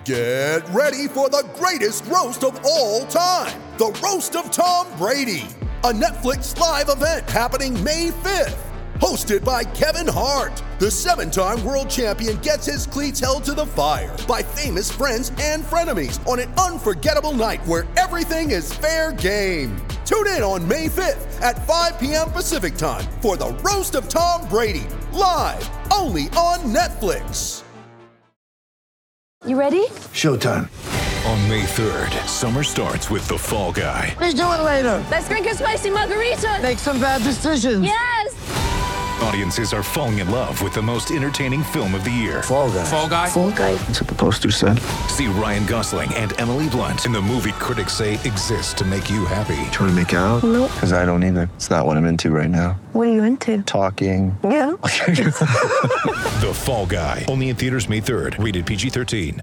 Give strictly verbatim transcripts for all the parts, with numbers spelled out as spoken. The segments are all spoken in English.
Get ready for the greatest roast of all time, the Roast of Tom Brady, a Netflix live event happening May fifth. Hosted by Kevin Hart, the seven-time world champion gets his cleats held to the fire by famous friends and frenemies on an unforgettable night where everything is fair game. Tune in on May fifth at five p.m. Pacific time for the Roast of Tom Brady, live only on Netflix. You ready? Showtime. On May third, summer starts with The Fall Guy. Let's do it later. Let's drink a spicy margarita. Make some bad decisions. Yes! Audiences are falling in love with the most entertaining film of the year. Fall Guy. Fall Guy? Fall Guy. That's what the poster said. See Ryan Gosling and Emily Blunt in the movie critics say exists to make you happy. Trying to make it out? Nope. Because I don't either. It's not what I'm into right now. What are you into? Talking. Yeah. The Fall Guy. Only in theaters May third. Rated P G thirteen.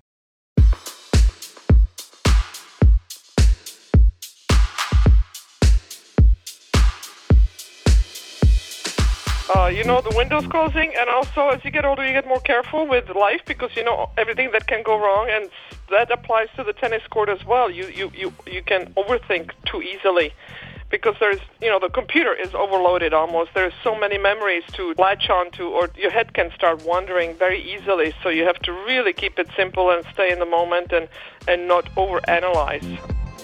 Uh, you know, the window's closing, and also as you get older, you get more careful with life because you know everything that can go wrong, and that applies to the tennis court as well. You you, you, you can overthink too easily because there's, you know, the computer is overloaded almost. There's so many memories to latch onto, or your head can start wandering very easily, so you have to really keep it simple and stay in the moment and, and not overanalyze.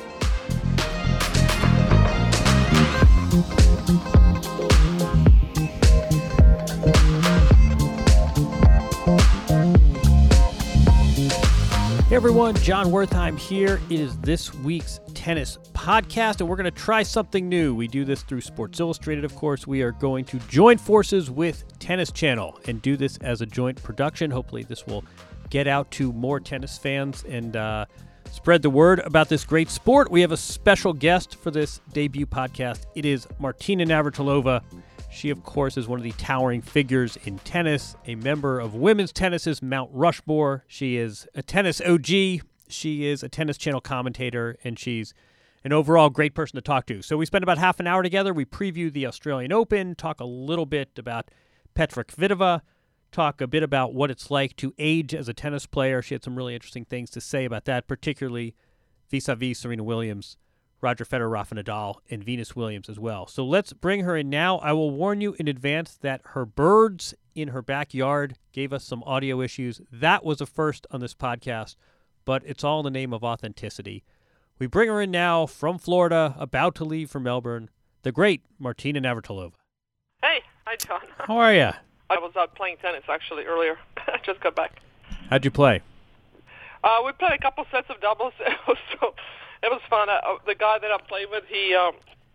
Hey everyone, John Wertheim here. It is this week's tennis podcast, and we're going to try something new. We do this through Sports Illustrated, of course. We are going to join forces with Tennis Channel and do this as a joint production. Hopefully this will get out to more tennis fans and uh, spread the word about this great sport. We have a special guest for this debut podcast. It is Martina Navratilova. She, of course, is one of the towering figures in tennis, a member of women's tennis's Mount Rushmore. She is a tennis O G. She is a Tennis Channel commentator, and she's an overall great person to talk to. So we spent about half an hour together. We preview the Australian Open, talk a little bit about Petra Kvitova, talk a bit about what it's like to age as a tennis player. She had some really interesting things to say about that, particularly vis-a-vis Serena Williams, Roger Federer, Rafa Nadal, and Venus Williams as well. So let's bring her in now. I will warn you in advance that her birds in her backyard gave us some audio issues. That was a first on this podcast, but it's all in the name of authenticity. We bring her in now from Florida, about to leave for Melbourne, the great Martina Navratilova. Hey, hi John. How are you? I was out playing tennis actually earlier. I just got back. How'd you play? Uh, we played a couple sets of doubles. It was so... It was fun. Uh, the guy that I play with, he um,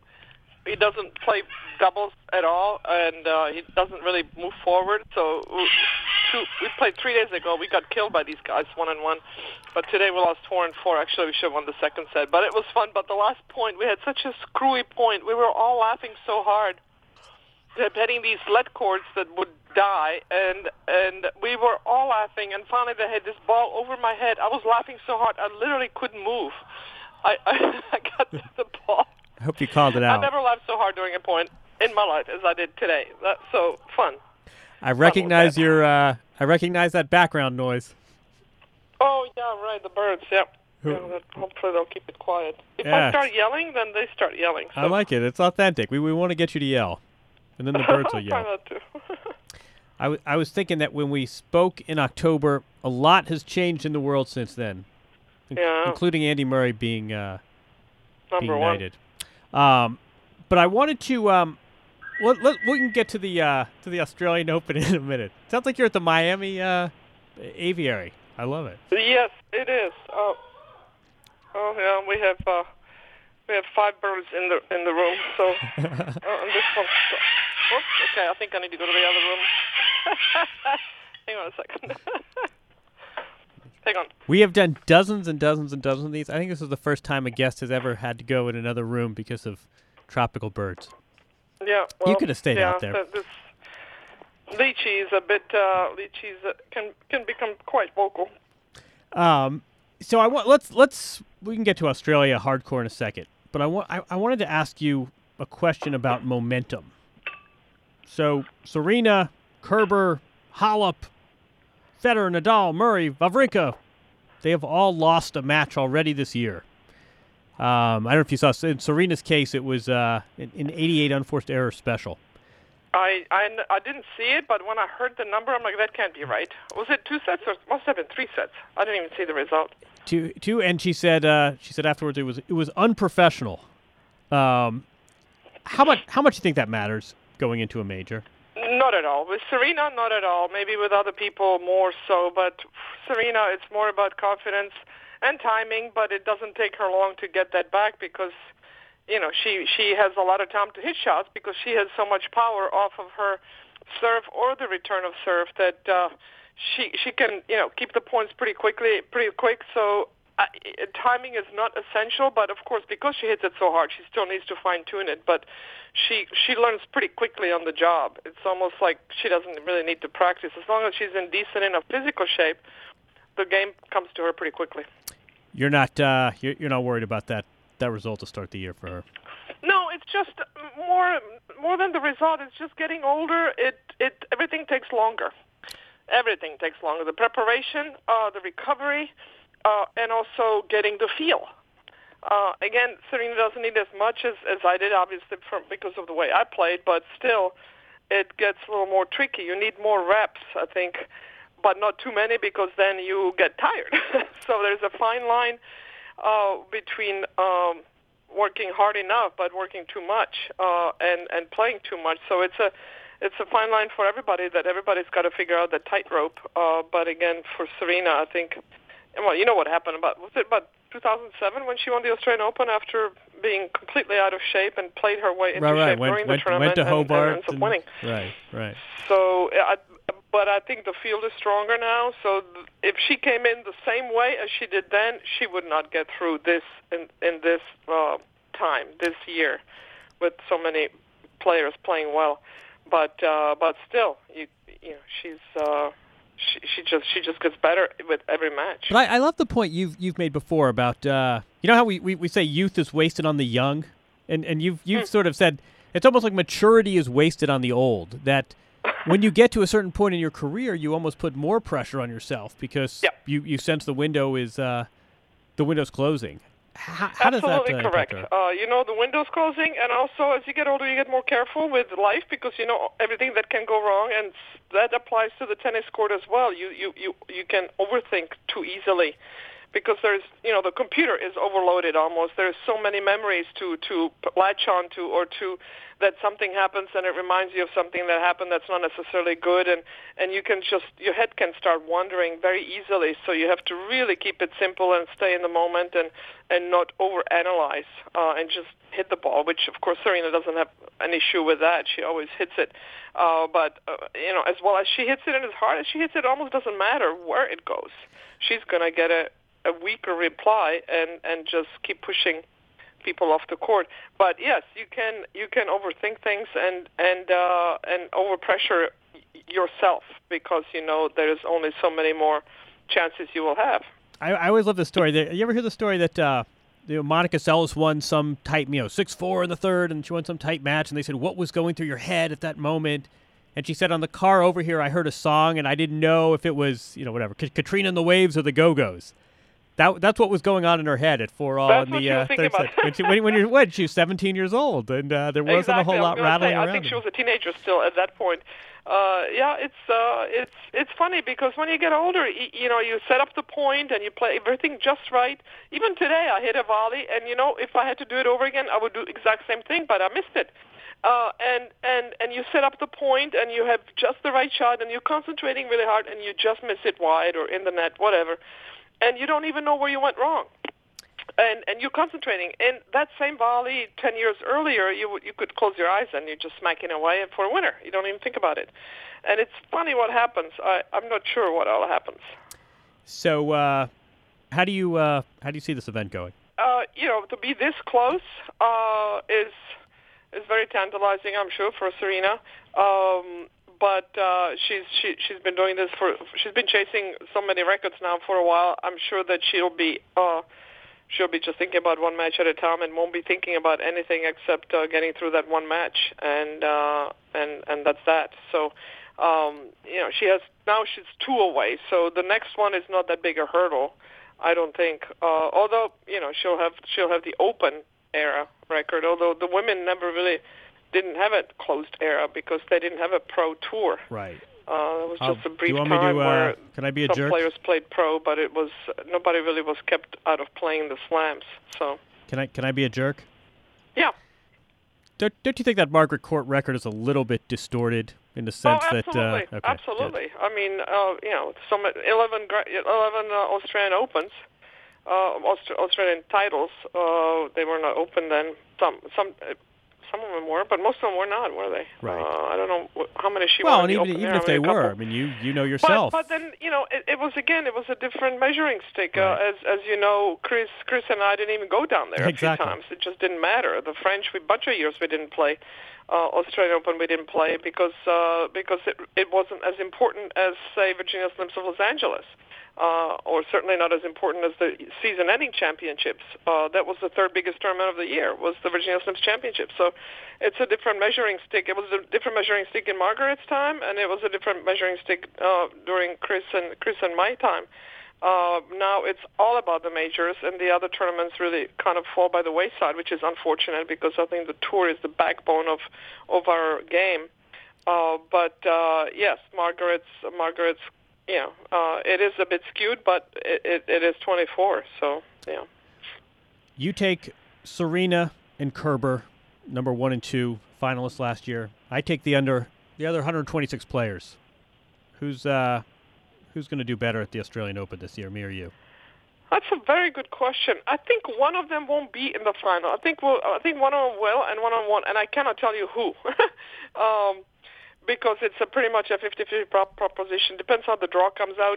he doesn't play doubles at all, and uh, he doesn't really move forward. So we, two, we played three days ago. We got killed by these guys one and one, but today we lost four and four. Actually, we should have won the second set, but it was fun. But the last point, we had such a screwy point. We were all laughing so hard, hitting these lead cords that would die, and and we were all laughing. And finally, they had this ball over my head. I was laughing so hard, I literally couldn't move. I, I, I got the ball. I hope you called it out. I never laughed so hard during a point in my life as I did today. That's so fun. I recognize your. Uh, I recognize that background noise. Oh yeah, right. The birds. Yep. Yeah, hopefully they'll keep it quiet. If yeah. I start yelling, then they start yelling. So. I like it. It's authentic. We we want to get you to yell, and then the birds will yell. Try not to. I, w- I was thinking that when we spoke in October, a lot has changed in the world since then. Yeah. Including Andy Murray being uh, Number being one. knighted. Um, but I wanted to. Um, let, let, we can get to the uh, to the Australian Open in a minute. Sounds like you're at the Miami uh, Aviary. I love it. Yes, it is. Oh, oh yeah. We have uh, we have five birds in the in the room. So uh, and this one. Oops, okay, I think I need to go to the other room. Hang on a second. Hang on. We have done dozens and dozens and dozens of these. I think this is the first time a guest has ever had to go in another room because of tropical birds. Yeah, well, you could have stayed yeah, out there. The, this lychee is a bit. Uh, lychees uh, can can become quite vocal. Um, so I want let's let's we can get to Australia hardcore in a second, but I want I, I wanted to ask you a question about momentum. So Serena, Kerber, Halep, Federer, Nadal, Murray, Wawrinka, they have all lost a match already this year. Um, I don't know if you saw, in Serena's case, it was uh, an an eighty-eight unforced error special. I, I, I didn't see it, but when I heard the number, I'm like, that can't be right. Was it two sets or must have been three sets? I didn't even see the result. Two, two, and she said, uh, she said afterwards, it was it was unprofessional. Um, how much how much do you think that matters going into a major? Not at all. With Serena, not at all. Maybe with other people more so, but Serena, it's more about confidence and timing. But it doesn't take her long to get that back because, you know, she she has a lot of time to hit shots because she has so much power off of her serve or the return of serve that uh, she she can, you know, keep the points pretty quickly, pretty quick. So uh, timing is not essential, but of course because she hits it so hard, she still needs to fine tune it. But she she learns pretty quickly on the job. It's almost like she doesn't really need to practice. As long as she's in decent enough physical shape, the game comes to her pretty quickly. You're not uh, you're, you're not worried about that that result to start the year for her. No, it's just more more than the result. It's just getting older. It it everything takes longer. Everything takes longer. The preparation, uh, the recovery, uh, and also getting the feel. Uh, again, Serena doesn't need as much as, as I did, obviously, from, because of the way I played, but still, it gets a little more tricky. You need more reps, I think, but not too many because then you get tired. So there's a fine line uh, between um, working hard enough but working too much uh, and, and playing too much. So it's a it's a fine line for everybody that everybody's got to figure out the tightrope. Uh, but again, for Serena, I think, well, you know what happened about, was it about two thousand seven when she won the Australian Open after being completely out of shape and played her way into right, right. shape Went, during went, the tournament went to Hobart and, and ends up and, winning. Right, right. So, I, but I think the field is stronger now. So th- if she came in the same way as she did then, she would not get through this in, in this uh, time, this year, with so many players playing well. But uh, but still, you you know, she's. Uh, She, she just she just gets better with every match. But I, I love the point you've you've made before about uh, you know how we, we, we say youth is wasted on the young, and and you've you've mm. sort of said it's almost like maturity is wasted on the old. That when you get to a certain point in your career, you almost put more pressure on yourself because yep. you, you sense the window is uh, the window's closing. How, how does that Absolutely uh, correct. Uh, you know, the window's closing, and also as you get older, you get more careful with life because you know everything that can go wrong, and that applies to the tennis court as well. You you you you can overthink too easily because there's you know the computer is overloaded almost. There's so many memories to to latch onto or to that something happens and it reminds you of something that happened that's not necessarily good, and and you can just your head can start wandering very easily. So you have to really keep it simple and stay in the moment and and not overanalyze uh, and just hit the ball. Which of course Serena doesn't have an issue with that. She always hits it, uh, but uh, you know as well as she hits it and as hard as she hits it, it almost doesn't matter where it goes. She's gonna get a a weaker reply and and just keep pushing people off the court. But yes, you can you can overthink things and and uh, and overpressure yourself because you know there's only so many more chances you will have. I, I always love the story. That, you ever hear the story that uh, you know, Monica Seles won some tight, you know, six four in the third, and she won some tight match, and they said, what was going through your head at that moment? And she said, on the car over here, I heard a song, and I didn't know if it was, you know, whatever, Katrina and the Waves or the Go-Go's. That that's what was going on in her head at four all That's in what the she was uh, thinking third about. set. When, she, when, when you're when she was seventeen years old, and uh, there wasn't exactly. a whole lot I was rattling say, around. I think her. she was a teenager still at that point. Uh, yeah, it's uh, it's it's funny because when you get older, you, you know, you set up the point and you play everything just right. Even today, I hit a volley, and you know, if I had to do it over again, I would do the exact same thing, but I missed it. Uh, and and and you set up the point, and you have just the right shot, and you're concentrating really hard, and you just miss it wide or in the net, whatever. And you don't even know where you went wrong, and and you're concentrating. And that same volley ten years earlier, you you could close your eyes and you're just smacking away for a winner. You don't even think about it. And it's funny what happens. I I'm not sure what all happens. So, uh, how do you uh, how do you see this event going? Uh, you know, to be this close uh, is is very tantalizing, I'm sure, for Serena. Um, But uh, she's she, she's been doing this for she's been chasing so many records now for a while. I'm sure that she'll be uh, she'll be just thinking about one match at a time and won't be thinking about anything except uh, getting through that one match, and uh, and and that's that. So um, you know she has now she's two away. So the next one is not that big a hurdle. I don't think. Uh, although you know she'll have she'll have the Open era record. Although the women never really didn't have a closed era because they didn't have a pro tour. Right. Uh, it was I'll, just a do brief you want me time to, uh, where can I be a some jerk? players played pro, but it was nobody really was kept out of playing the slams. So Can I can I be a jerk? yeah. Don't, don't you think that Margaret Court record is a little bit distorted in the sense oh, that? absolutely, Uh, okay, absolutely. good. I mean, uh, you know, some eleven, gra- eleven uh, Australian Opens, uh, Aust- Australian titles. Uh, they were not open then. Some, some, uh, some of them were, but most of them were not, were they? Right. Uh, I don't know wh- how many she Well, won and in the even Open even there, if how they many were, I couple. mean, you you know yourself. But, but then, you know, it, it was, again, it was a different measuring stick. Right. Uh, as as you know, Chris Chris and I didn't even go down there Exactly. a few times. It just didn't matter. The French, we bunch of years we didn't play. Uh, Australian Open we didn't play because uh, because it, it wasn't as important as, say, Virginia Slims of Los Angeles. Uh, or certainly not as important as the season-ending championships. Uh, that was the third biggest tournament of the year, was the Virginia Slims Championship. So it's a different measuring stick. It was a different measuring stick in Margaret's time, and it was a different measuring stick uh, during Chris and Chris and my time. Uh, now it's all about the majors, and the other tournaments really kind of fall by the wayside, which is unfortunate because I think the tour is the backbone of of our game. Uh, but uh, yes, Margaret's Margaret's. You know, uh, it is a bit skewed, but it, it, it is twenty-four, so, yeah. You take Serena and Kerber, number one and two, finalists last year. I take the under the other one hundred twenty-six players. Who's uh, who's going to do better at the Australian Open this year, me or you? That's a very good question. I think one of them won't be in the final. I think we'll, I think one of them will, and one on one, and I cannot tell you who. um, because it's a pretty much a fifty-fifty prop proposition. Depends how the draw comes out.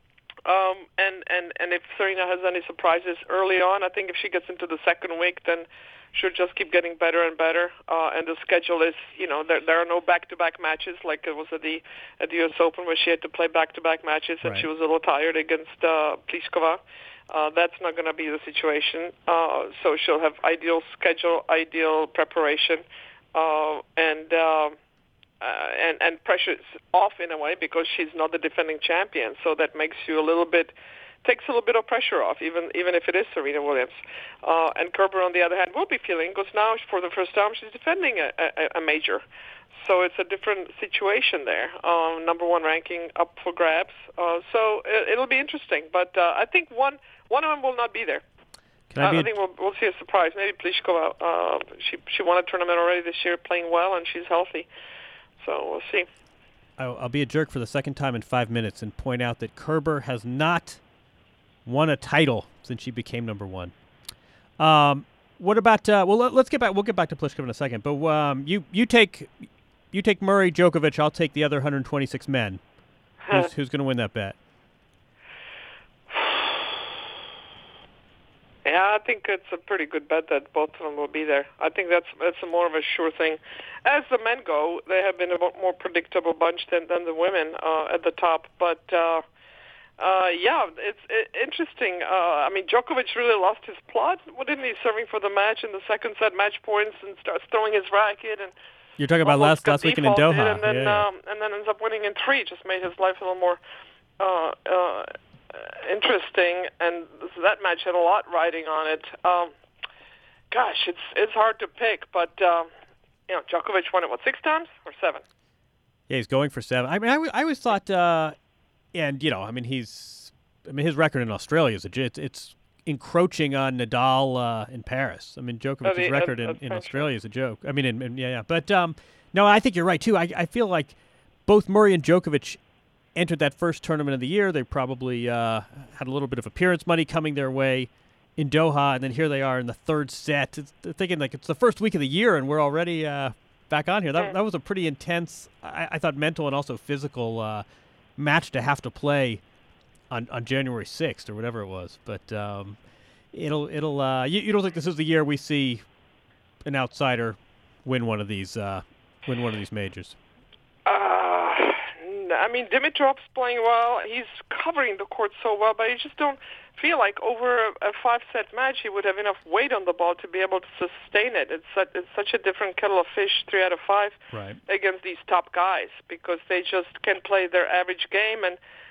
Um, and, and, and if Serena has any surprises early on, I think if she gets into the second week, then she'll just keep getting better and better. Uh, and the schedule is, you know, there, there are no back-to-back matches like it was at the at the U S Open where she had to play back-to-back matches and right. she was a little tired against uh, Pliskova. Uh, that's not going to be the situation. Uh, so she'll have ideal schedule, ideal preparation, uh, and... Uh, Uh, and, and pressure's off in a way because she's not the defending champion. So that makes you a little bit, takes a little bit of pressure off, even even if it is Serena Williams. Uh, and Kerber, on the other hand, will be feeling because now for the first time she's defending a, a, a major. So it's a different situation there. Um, number one ranking up for grabs. Uh, so it, it'll be interesting. But uh, I think one one of them will not be there. Can I, be I a, think we'll, we'll see a surprise. Maybe Pliskova. Uh, she she won a tournament already this year, playing well, and she's healthy. So we'll see. I'll, I'll be a jerk for the second time in five minutes and point out that Kerber has not won a title since she became number one. Um, what about? Uh, well, let, let's get back. We'll get back to Pliskova in a second. But um, you you take you take Murray, Djokovic. I'll take the other one hundred twenty-six men. Who's, who's going to win that bet? Yeah, I think it's a pretty good bet that both of them will be there. I think that's that's a more of a sure thing. As the men go, they have been a more predictable bunch than, than the women uh, at the top. But, uh, uh, yeah, it's it, interesting. Uh, I mean, Djokovic really lost his plot, didn't he, serving for the match in the second set match points and starts throwing his racket. And You're talking about last, last weekend in Doha. And then, yeah, yeah. Um, and then ends up winning in three, just made his life a little more... Uh, uh, Uh, interesting, and that match had a lot riding on it. Um, gosh, it's it's hard to pick, but um, you know, Djokovic won it what six times or seven? Yeah, he's going for seven. I mean, I, w- I always thought, uh, and you know, I mean, he's, I mean, his record in Australia is a, it's, it's encroaching on Nadal uh, in Paris. I mean, Djokovic's Uh, the- record uh, in, uh, in Australia is a joke. I mean, in, in, yeah, yeah, but um, no, I think you're right too. I I feel like both Murray and Djokovic entered that first tournament of the year. They probably uh, had a little bit of appearance money coming their way in Doha, and then here they are in the third set. It's, they're thinking like it's the first week of the year, and we're already uh, back on here. That, that was a pretty intense, I, I thought, mental and also physical uh, match to have to play on, on January sixth or whatever it was. But um, it'll it'll. Uh, you, you don't think this is the year we see an outsider win one of these uh, win one of these majors? Uh, I mean, Dimitrov's playing well. He's covering the court so well, but I just don't feel like over a five-set match he would have enough weight on the ball to be able to sustain it. It's such, it's such a different kettle of fish, three out of five, right. against these top guys because they just can play their average game. And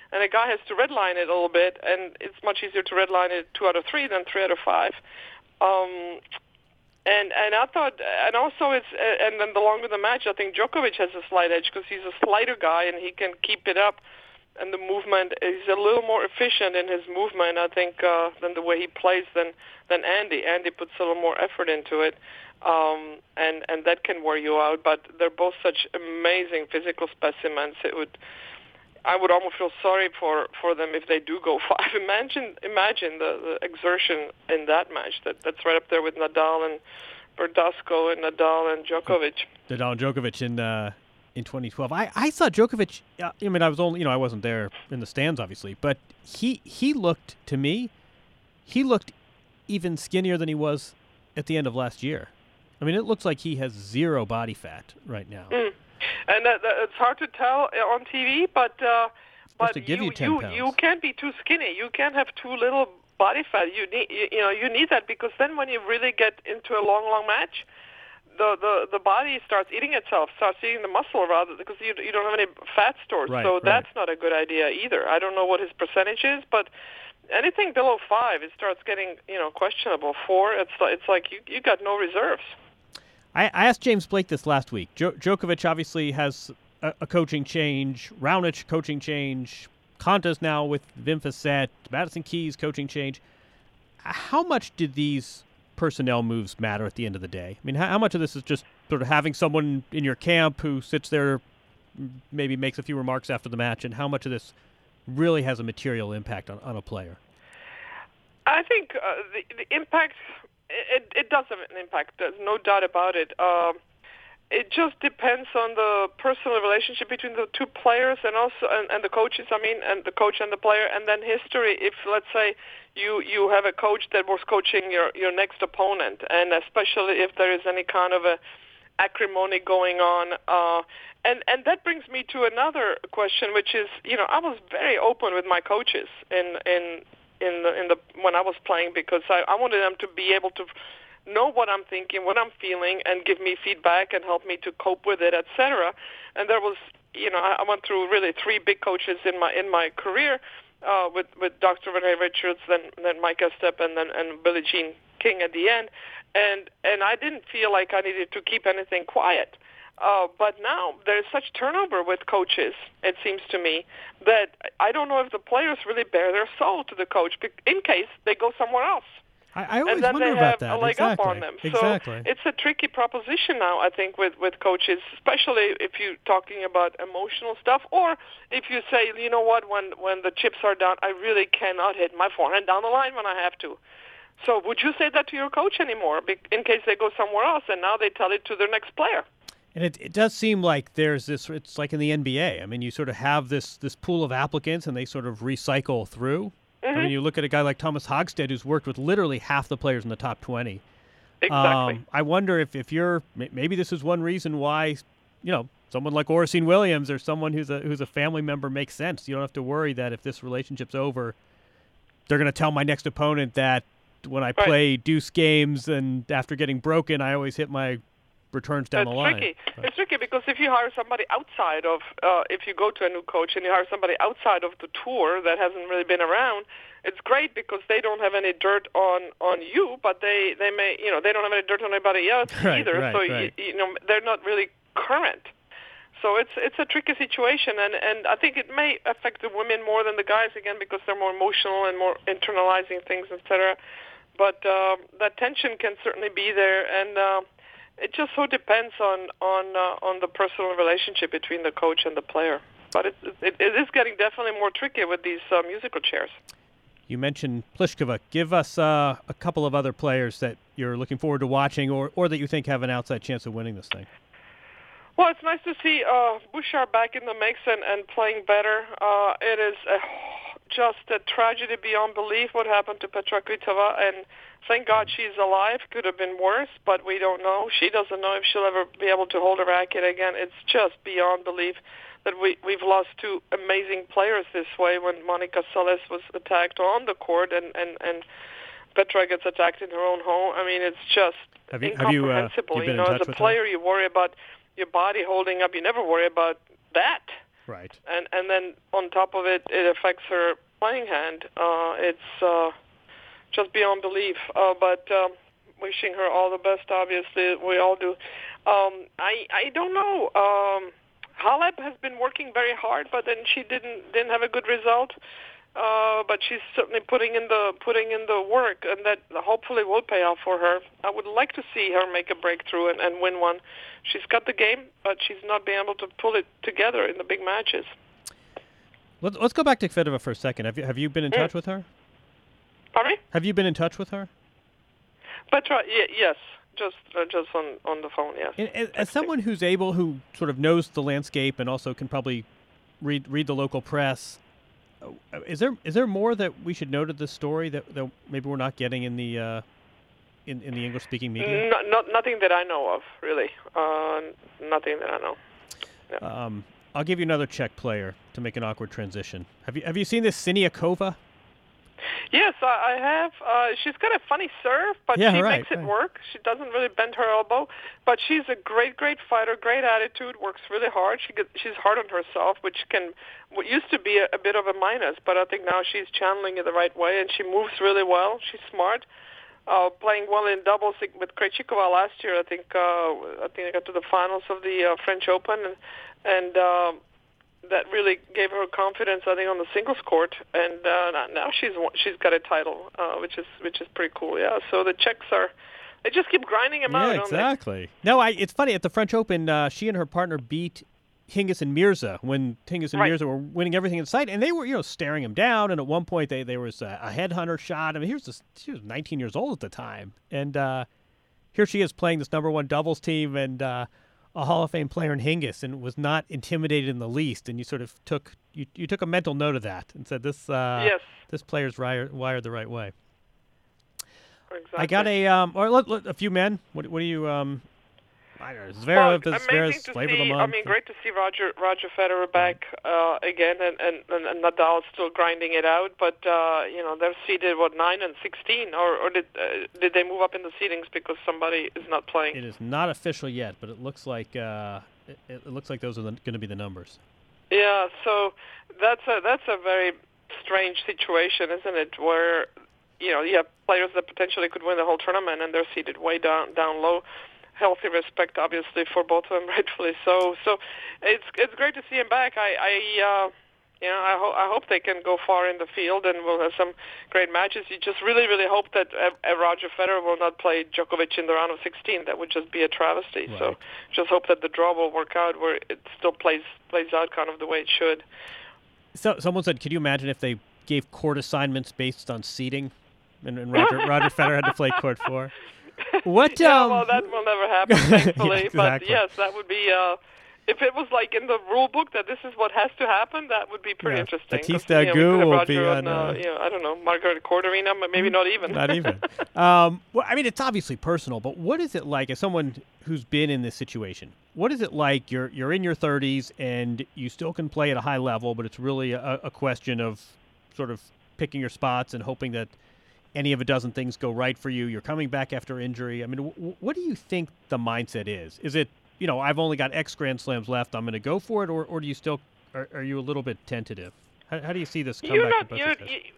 and a guy has to redline it a little bit, and it's much easier to redline it two out of three than three out of five. Um, and and I thought, and also it's, and then the longer the match, I think Djokovic has a slight edge because he's a slighter guy and he can keep it up, and the movement is a little more efficient in his movement, I think, uh, than the way he plays than than Andy. Andy puts a little more effort into it. Um, and, and that can wear you out, but they're both such amazing physical specimens. It would, I would almost feel sorry for, for them if they do go five. Imagine, imagine the, the exertion in that match. That that's right up there with Nadal and Verdasco and Nadal and Djokovic. Nadal and Djokovic in uh, in twenty twelve. I, I saw Djokovic. Uh, I mean, I was only you know I wasn't there in the stands, obviously, but he he looked to me, he looked even skinnier than he was at the end of last year. I mean, it looks like he has zero body fat right now. Mm. And that, that, it's hard to tell on T V, but uh, but to give you you ten you, pounds. you can't be too skinny. You can't have too little body fat. You need you, you know you need that because then when you really get into a long long match, the, the, the body starts eating itself, starts eating the muscle rather because you you don't have any fat stored. Right, so right. that's not a good idea either. I don't know what his percentage is, but anything below five, it starts getting you know questionable. Four, it's it's like you you got no reserves. I, I asked James Blake this last week. Jo- Djokovic obviously has a, a coaching change. Raonic coaching change. Konta's now with Wim Fissette. Madison Keys coaching change. How much did these personnel moves matter at the end of the day? I mean, how, how much of this is just sort of having someone in your camp who sits there, maybe makes a few remarks after the match, and how much of this really has a material impact on, on a player? I think uh, the, the impact, it, it does have an impact. There's no doubt about it. Um, it just depends on the personal relationship between the two players and also and, and the coaches. I mean, and the coach and the player, and then history. If let's say you you have a coach that was coaching your your next opponent, and especially if there is any kind of a acrimony going on. Uh, and and that brings me to another question, which is, you know, I was very open with my coaches in in in the, in the when I was playing because I, I wanted them to be able to know what I'm thinking, what I'm feeling, and give me feedback and help me to cope with it, et cetera. And there was, you know, I went through really three big coaches in my in my career uh, with with Doctor Renee Richards, then then Mike Estep, and then and Billie Jean King at the end. And and I didn't feel like I needed to keep anything quiet. Uh, but now there's such turnover with coaches, it seems to me, that I don't know if the players really bear their soul to the coach in case they go somewhere else. I, I always and then wonder they about have that. a leg exactly. up on them. Exactly. So it's a tricky proposition now, I think, with, with coaches, especially if you're talking about emotional stuff, or if you say, you know what, when, when the chips are down, I really cannot hit my forehand down the line when I have to. So would you say that to your coach anymore in case they go somewhere else and now they tell it to their next player? And it, it does seem like there's this, it's like in the N B A. I mean, you sort of have this this pool of applicants and they sort of recycle through. Mm-hmm. I mean, you look at a guy like Thomas Hogstead who's worked with literally half the players in the top twenty. Exactly. Um, I wonder if, if you're, maybe this is one reason why, you know, someone like Oracene Williams or someone who's a who's a family member makes sense. You don't have to worry that if this relationship's over, they're going to tell my next opponent that when I play right. deuce games and after getting broken, I always hit my returns down it's the line. Tricky. Right. It's tricky because if you hire somebody outside of, uh, if you go to a new coach and you hire somebody outside of the tour that hasn't really been around, it's great because they don't have any dirt on, on you, but they, they may, you know, they don't have any dirt on anybody else right, either. Right, so, right. You, you know, they're not really current. So it's it's a tricky situation, and, and I think it may affect the women more than the guys, again, because they're more emotional and more internalizing things, et cetera. But uh, that tension can certainly be there, and uh, it just so depends on on uh, on the personal relationship between the coach and the player. But it it, it is getting definitely more tricky with these uh, musical chairs. You mentioned Pliskova. Give us uh, a couple of other players that you're looking forward to watching, or or that you think have an outside chance of winning this thing. Well, it's nice to see uh, Bouchard back in the mix and, and playing better. Uh, it is a, just a tragedy beyond belief what happened to Petra Kvitova, and thank God she's alive. Could have been worse, but we don't know. She doesn't know if she'll ever be able to hold a racket again. It's just beyond belief that we, we've lost two amazing players this way when Monica Seles was attacked on the court and, and, and Petra gets attacked in her own home. I mean, it's just have you, incomprehensible. Have you, uh, you, you know, as a player, her? You worry about your body holding up. You never worry about that. Right. And and then on top of it, it affects her playing hand. Uh, it's uh, just beyond belief. Uh, but um, wishing her all the best, obviously, we all do. Um, I I don't know. Um, Halep has been working very hard, but then she didn't didn't have a good result. Uh, but she's certainly putting in the putting in the work, and that hopefully will pay off for her. I would like to see her make a breakthrough and, and win one. She's got the game, but she's not been able to pull it together in the big matches. Let's, let's go back to Kvitova for a second. Have you have you been in mm. touch with her? Pardon me? Have you been in touch with her? Petra, y- yes, just uh, just on, on the phone, yes. And, as, as someone who's able, who sort of knows the landscape and also can probably read read the local press. Is there is there more that we should note of this story that, that maybe we're not getting in the uh, in in the English speaking media? No, not nothing that I know of, really. Uh, nothing that I know. Yeah. Um, I'll give you another Czech player to make an awkward transition. Have you have you seen this Siniakova? Yes, I, I have. Uh, she's got a funny serve, but yeah, she right, makes it right. work. She doesn't really bend her elbow, but she's a great, great fighter, great attitude, works really hard. She gets, she's hard on herself, which can what used to be a, a bit of a minus, but I think now she's channeling it the right way, and she moves really well. She's smart, uh, playing well in doubles with Krejcikova last year. I think uh, I think I got to the finals of the uh, French Open, and, and um, that really gave her confidence, I think, on the singles court, and uh, now she's she's got a title, uh, which is which is pretty cool. Yeah, so the Czechs are they just keep grinding them yeah, out. Yeah, exactly. No, I. It's funny at the French Open, uh, she and her partner beat Hingis and Mirza when Hingis and right. Mirza were winning everything in sight, and they were you know staring him down. And at one point, they there was a, a headhunter shot. I mean, here's this. She was nineteen years old at the time, and uh, here she is playing this number one doubles team and. Uh, a Hall of Fame player in Hingis and was not intimidated in the least, and you sort of took you, you took a mental note of that and said this uh, yes. this player's wired, wired the right way. Exactly. I got a um or let, let, a few men. What what do you um? I don't know. Zverev, well, Zverev's flavor see, of the month. I mean, great to see Roger Roger Federer back uh, again, and, and, and Nadal still grinding it out. But uh, you know, they're seeded what nine and sixteen, or, or did uh, did they move up in the seedings because somebody is not playing? It is not official yet, but it looks like uh, it, it looks like those are going to be the numbers. Yeah, so that's a that's a very strange situation, isn't it? Where you know you have players that potentially could win the whole tournament, and they're seated way down down low. Healthy respect, obviously, for both of them, rightfully so. So it's it's great to see him back. I, I uh, you know, I, ho- I hope they can go far in the field, and we'll have some great matches. You just really, really hope that uh, uh, Roger Federer will not play Djokovic in the round of sixteen. That would just be a travesty. Right. So just hope that the draw will work out where it still plays plays out kind of the way it should. So someone said, could you imagine if they gave court assignments based on seeding, and, and Roger Roger Federer had to play court four? What? Yeah, um... well, that will never happen, thankfully. yeah, exactly. But yes, that would be. Uh, if it was like in the rule book that this is what has to happen, that would be pretty yeah. interesting. Batista you know, Agut will Roger be on. on uh, you know, I don't know, Margaret Court Arena, but maybe not even. Not even. um, well, I mean, it's obviously personal, but what is it like as someone who's been in this situation? What is it like? You're you're in your thirties and you still can play at a high level, but it's really a, a question of sort of picking your spots and hoping that any of a dozen things go right for you. You're coming back after injury. I mean, w- what do you think the mindset is? Is it, you know, I've only got X Grand Slams left, I'm going to go for it, or, or do you still, are, are you a little bit tentative? How, how do you see this comeback? You're not, you're, you,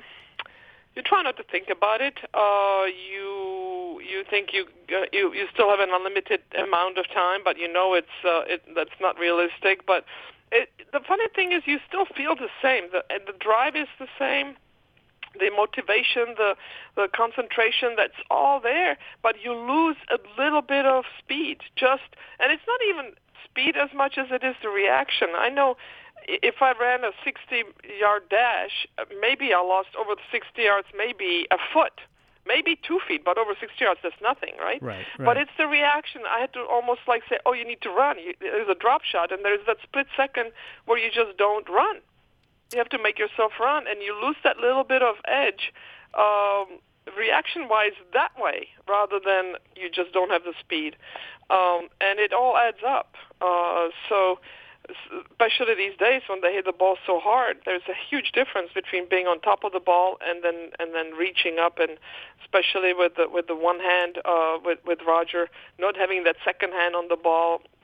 you try not to think about it. Uh, you you think you uh, you you still have an unlimited amount of time, but you know it's uh, it that's not realistic. But it, the funny thing is, you still feel the same. The and the drive is the same. The motivation, the the concentration, that's all there, but you lose a little bit of speed. Just, and it's not even speed as much as it is the reaction. I know if I ran a sixty-yard dash, maybe I lost over the sixty yards, maybe a foot, maybe two feet, but over sixty yards, that's nothing, right? Right, right. But it's the reaction. I had to almost like say, oh, you need to run. You, there's a drop shot, and there's that split second where you just don't run. You have to make yourself run, and you lose that little bit of edge um, reaction-wise that way, rather than you just don't have the speed. Um, and it all adds up. Uh, so especially these days when they hit the ball so hard, there's a huge difference between being on top of the ball and then and then reaching up, and especially with the with the one hand uh, with with Roger not having that second hand on the ball.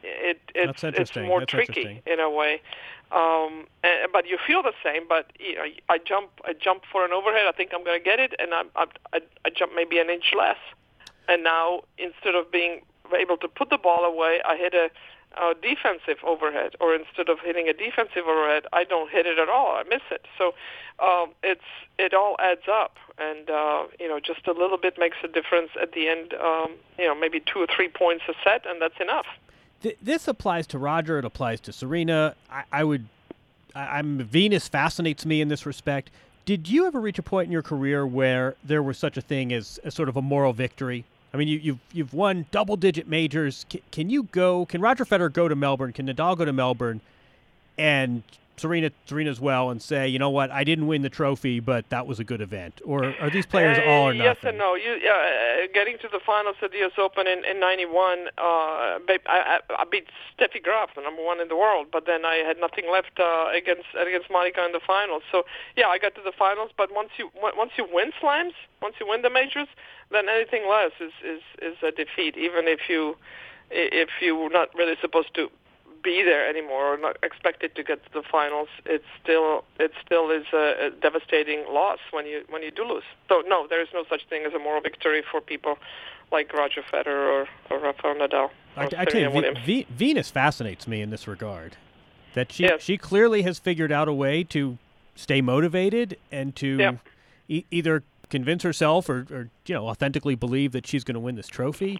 it it's That's it's interesting. more That's tricky interesting. in a way. Um, and, but you feel the same. But you know, I jump I jump for an overhead. I think I'm going to get it, and I, I I I jump maybe an inch less. And now instead of being able to put the ball away, I hit a, a defensive overhead, or instead of hitting a defensive overhead, I don't hit it at all. I miss it. So um, it's it all adds up, and uh, you know, just a little bit makes a difference at the end. Um, you know, maybe two or three points a set, and that's enough. Th- this applies to Roger. It applies to Serena. I, I would. I, I'm Venus fascinates me in this respect. Did you ever reach a point in your career where there was such a thing as, as sort of a moral victory? I mean, you, you've you've won double-digit majors. Can, can you go? Can Roger Federer go to Melbourne? Can Nadal go to Melbourne, and Serena Serena as well, and say, you know what, I didn't win the trophy, but that was a good event? Or are these players uh, all or nothing? Yes and no. You uh, getting to the finals at the U S Open in in ninety-one, uh, I, I, I beat Steffi Graf, the number one in the world, but then I had nothing left uh, against against Monica in the finals. So yeah, I got to the finals, but once you once you win slams, once you win the majors, then anything less is is is a defeat, even if you if you're not really supposed to be there anymore or not expected to get to the finals. It's still it still is a, a devastating loss when you when you do lose. So no, there is no such thing as a moral victory for people like Roger Federer or, or Rafael Nadal. I, or I tell you, Serena v- v- Venus fascinates me in this regard. That she Yes. she clearly has figured out a way to stay motivated and to Yep. e- either convince herself or, or you know authentically believe that she's going to win this trophy.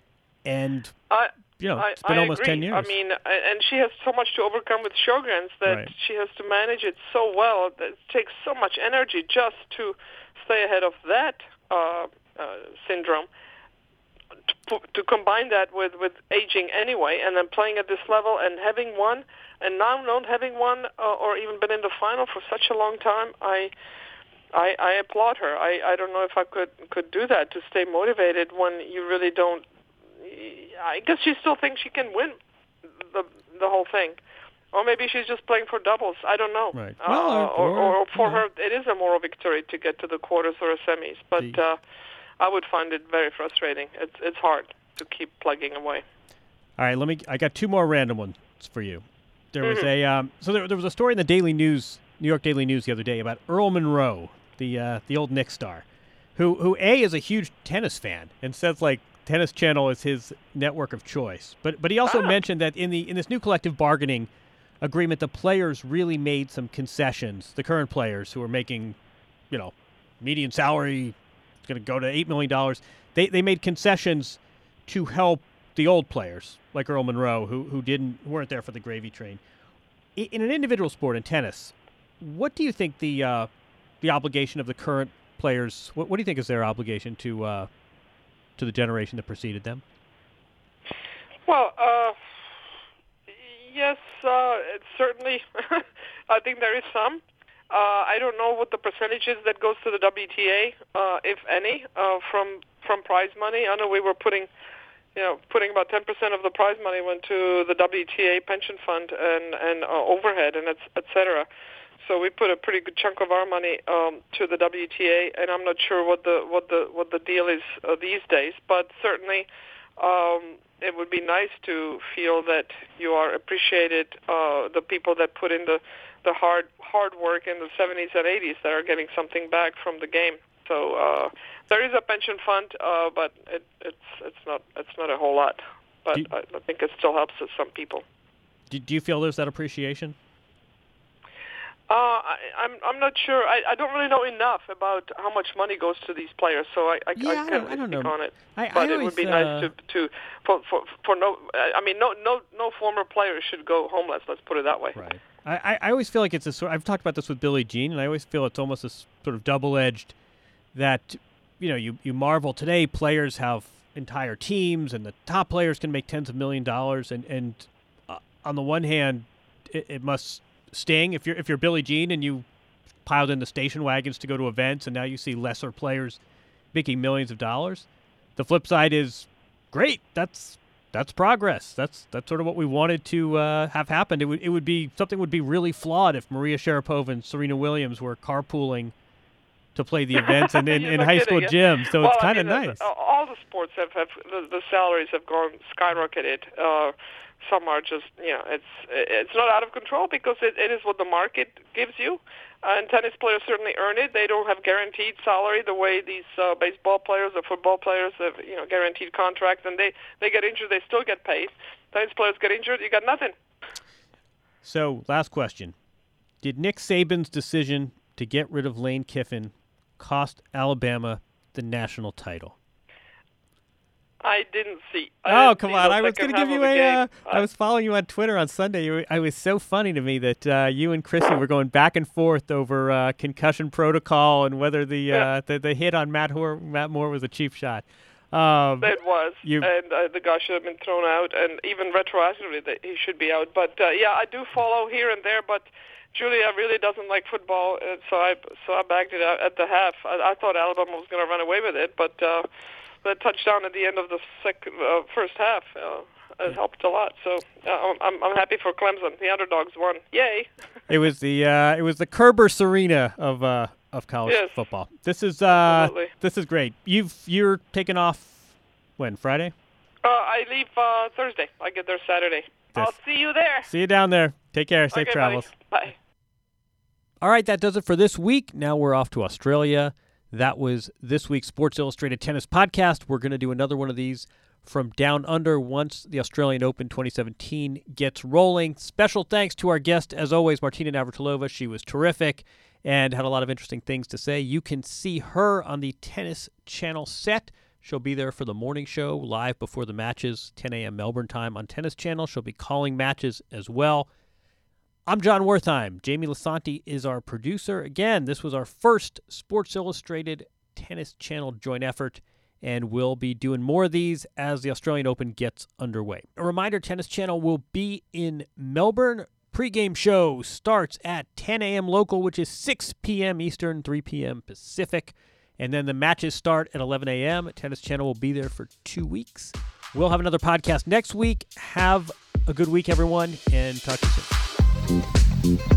And I, you know, I, it's been I almost agree. ten years. I mean, and she has so much to overcome with Sjogren's that Right. she has to manage it so well. That it takes so much energy just to stay ahead of that uh, uh, syndrome. To, to combine that with, with aging anyway, and then playing at this level and having won, and now not having won uh, or even been in the final for such a long time, I. I, I applaud her. I, I don't know if I could could do that, to stay motivated when you really don't. I guess she still thinks she can win the the whole thing, or maybe she's just playing for doubles. I don't know. Right. Uh, Well, or, or- or for yeah. her, it is a moral victory to get to the quarters or semis. But The- uh, I would find it very frustrating. It's it's hard to keep plugging away. All right, let me. I got two more random ones for you. There was a um, so there, there was a story in the Daily News, New York Daily News, the other day about Earl Monroe, the uh, the old Knicks star, who who a is a huge tennis fan and says like Tennis Channel is his network of choice. But but he also Ah. mentioned that in the in this new collective bargaining agreement, the players really made some concessions. The current players who are making, you know, median salary is going to go to eight million dollars. They they made concessions to help the old players like Earl Monroe, who who didn't who weren't there for the gravy train. I- In an individual sport, in tennis, what do you think the uh, the obligation of the current players? What, what do you think is their obligation to uh, to the generation that preceded them? Well, uh, yes, uh, it's certainly. I think there is some. Uh, I don't know what the percentage is that goes to the W T A, uh, if any, uh, from from prize money. I know we were putting, you know, putting about ten percent of the prize money went to the W T A pension fund and and uh, overhead and et, et cetera. So we put a pretty good chunk of our money um, to the W T A, and I'm not sure what the what the what the deal is uh, these days. But certainly, um, it would be nice to feel that you are appreciated. Uh, the people that put in the the hard hard work in the seventies and eighties that are getting something back from the game. So uh, there is a pension fund, uh, but it, it's it's not it's not a whole lot. But Do- I, I think it still helps with some people. Do, do you feel there's that appreciation? Uh, I, I'm I'm not sure. I, I don't really know enough about how much money goes to these players, so I I, Yeah, I I don't- can't I don't speak know. on it. I- I but it always, would be uh, nice to to for for for no. I mean, no no no former player should go homeless. Let's put it that way. Right. I, I I always feel like it's a sort. I've talked about this with Billie Jean, and I always feel it's almost a s- sort of double-edged. That you know, you you marvel today. Players have entire teams, and the top players can make tens of million dollars. And and uh, on the one hand, it, it must sting if you're if you're Billie Jean and you piled in the station wagons to go to events, and now you see lesser players making millions of dollars. The flip side is great. That's that's progress. That's that's sort of what we wanted to uh, have happen. It would it would be something would be really flawed if Maria Sharapova and Serena Williams were carpooling to play the events and in, You're in not high kidding, school yeah. gyms. So well, it's kind I of mean, nice. uh, All the sports have, have the, the salaries have gone skyrocketed. Uh, some are just, you know, it's it's not out of control because it, it is what the market gives you. Uh, and tennis players certainly earn it. They don't have guaranteed salary the way these uh, baseball players or football players have, you know, guaranteed contracts. And they, they get injured, they still get paid. Tennis players get injured, you got nothing. So, last question. Did Nick Saban's decision to get rid of Lane Kiffin cost Alabama the national title? I didn't see. I oh, didn't come see on. the I was second going to give half you of the a uh, game. I was following you on Twitter on Sunday. You, it was so funny to me that uh, you and Chrissy were going back and forth over uh, concussion protocol and whether the, uh, Yeah. the the hit on Matt, Hoare, Matt Moore was a cheap shot. Um, It was, you- and uh, the guy should have been thrown out, and even retroactively, that he should be out. But uh, yeah, I do follow here and there. But Julia really doesn't like football, and so I so I backed it out at the half. I, I thought Alabama was going to run away with it, but uh, the touchdown at the end of the second uh, first half uh, it helped a lot. So uh, I'm I'm happy for Clemson. The underdogs won. Yay! It was the uh, it was the Kerber Serena of uh, of college Yes. football. This is uh, Absolutely. this is great. You've you're taking off when Friday? Uh, I leave uh, Thursday. I get there Saturday. Yes. I'll see you there. See you down there. Take care. Safe Okay, travels. buddy. Bye. All right, that does it for this week. Now we're off to Australia. That was this week's Sports Illustrated Tennis Podcast. We're going to do another one of these from Down Under once the Australian Open twenty seventeen gets rolling. Special thanks to our guest, as always, Martina Navratilova. She was terrific and had a lot of interesting things to say. You can see her on the Tennis Channel set. She'll be there for the morning show live before the matches, ten a.m. Melbourne time on Tennis Channel. She'll be calling matches as well. I'm John Wertheim. Jamie Lasanti is our producer. Again, this was our first Sports Illustrated Tennis Channel joint effort, and we'll be doing more of these as the Australian Open gets underway. A reminder, Tennis Channel will be in Melbourne. Pre-game show starts at ten a.m. local, which is six p.m. Eastern, three p.m. Pacific. And then the matches start at eleven a.m. Tennis Channel will be there for two weeks. We'll have another podcast next week. Have a good week, everyone, and talk to you soon.